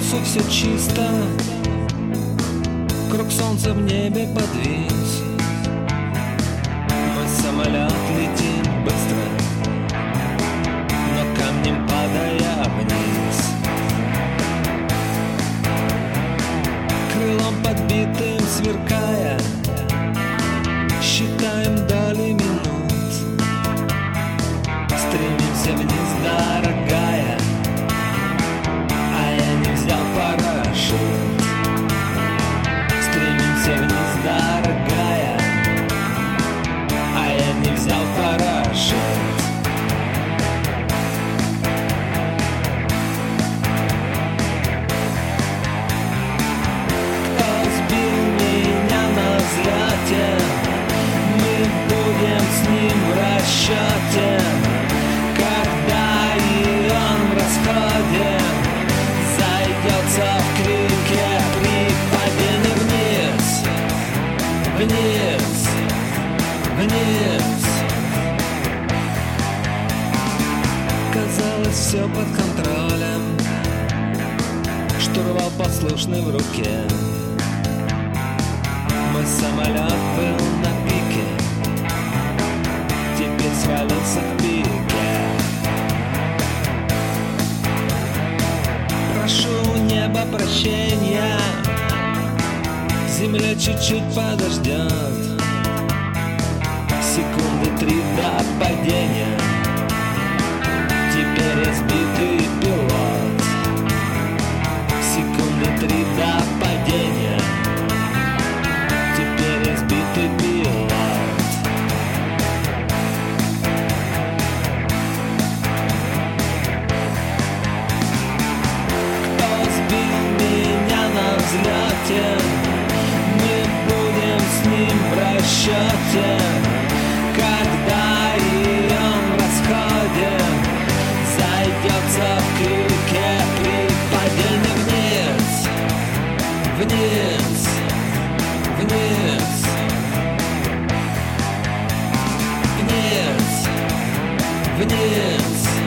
носу все чисто, круг солнца в небе подвис. Мой самолет летит быстро, но камнем падая вниз. Крылом подбитым сверкая, считаем доли минут. Стремимся вниз, дорогая, а я не взял парашют. Стремимся вниз, дорогая, а я не взял парашют. Кто сбил меня на взлете, мы будем с ним в расчете. Когда и он в расходе зайдется в крике при падении вниз, вниз, вниз. Казалось, все под контролем, штурвал послушный в руке. Мой самолет был на пике, теперь свалился в пике. Прошу у неба прощения, земля чуть-чуть подождет. Секунды 3 до падения, теперь разбитый пилот. Секунды 3 до падения, теперь разбитый пилот. Кто сбил меня на взлете, мы будем с ним в расчете. Когда и он в расходе зайдется в крике при падении вниз, вниз, вниз, вниз, вниз.